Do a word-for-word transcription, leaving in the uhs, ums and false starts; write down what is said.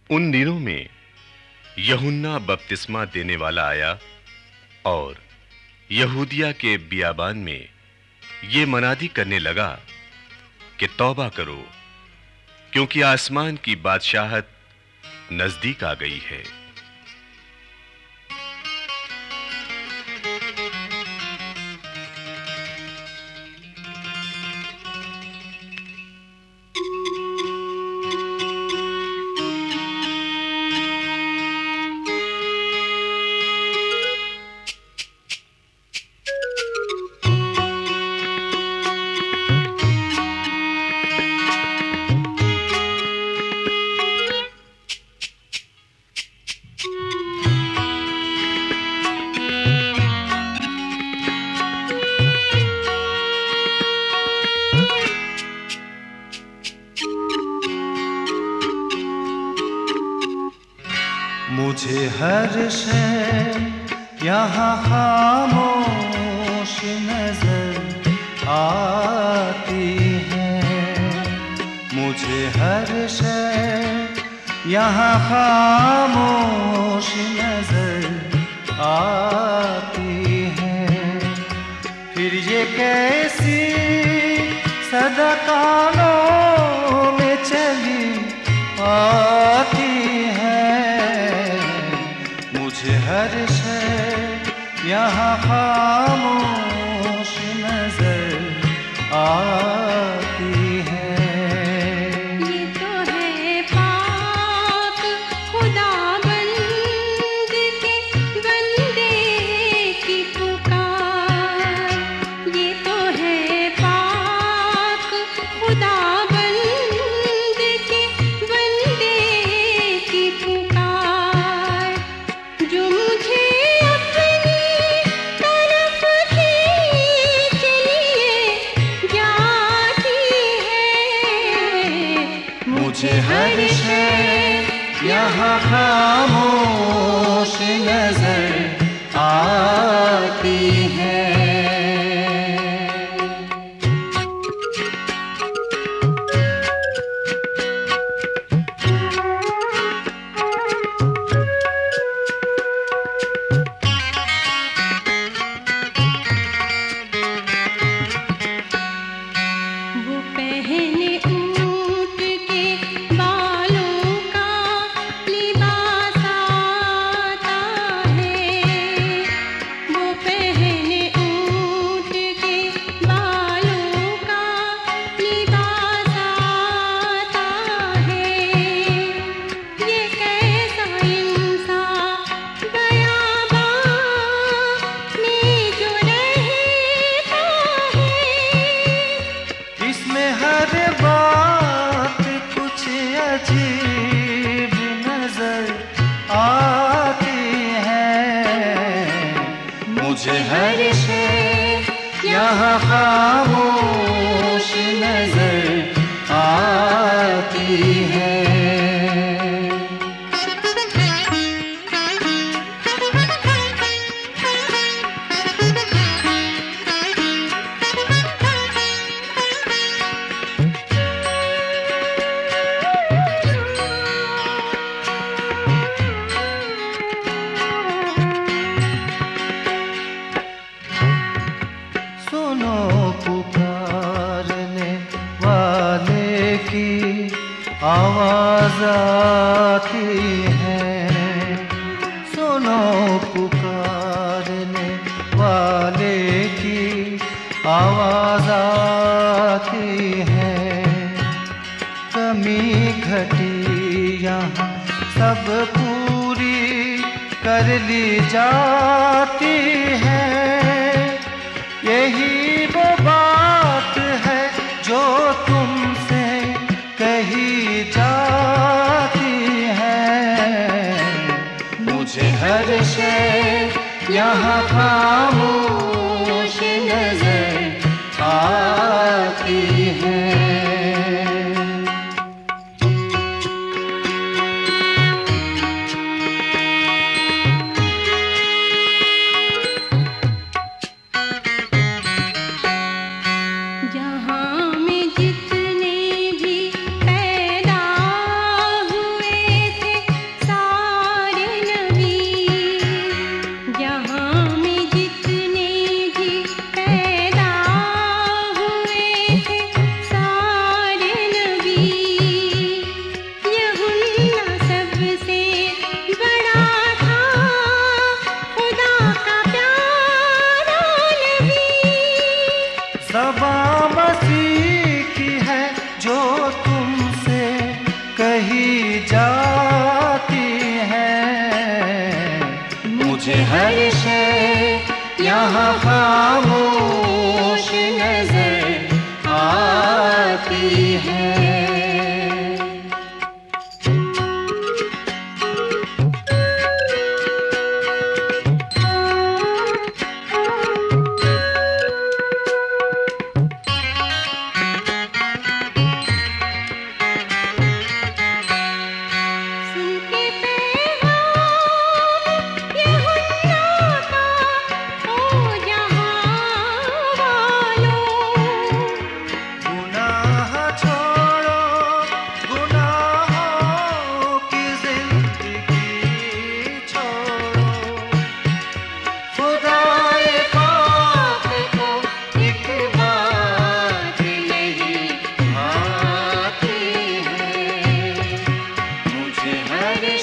उन दिनों में यूहन्ना बपतिस्मा देने वाला आया और यहूदिया के बियाबान में ये मनादी करने लगा कि तौबा करो, क्योंकि आसमान की बादशाहत नजदीक आ गई है। मुझे हर शय यहाँ खामोश नजर आती है। मुझे हर शय यहाँ खामोश नजर आती है। फिर ये कैसी सदा कानों में चली आती है। मुझे हर शय यहाँ खामोश नजर आती है। ये तो है पाक खुदाबंद के बंदे की पुकार। ये तो है पाक खुदाबंद के बंदे की पुकार, जो मुझे अपनी तरफ खींच लिए जाती है। मुझे हर शय यहाँ खामोश नजर आती है। वो पहने ऊंट के बालों का लिबास आता है। वो पहने ऊंट के बालों का लिबास आता है। ये कैसा इंसान बयाबां में जो रहता है। इसमें हर बात कुछ अजीब नजर आती है। मुझे हर शय यहाँ खामोश नजर आती है। सुनो पुकारने वाले की आवाज आती है। सुनो पुकारने वाले की आवाज आती है। कमी घटी यहाँ सब पूरी कर ली जाती है। यही वो बात है जो तुमसे कही जाती है। मुझे हर शय यहाँ खामोश नजर आती है। जहाँ में जितने भी पैदा हुए थे यहाँ खामोश नजर आती है। हर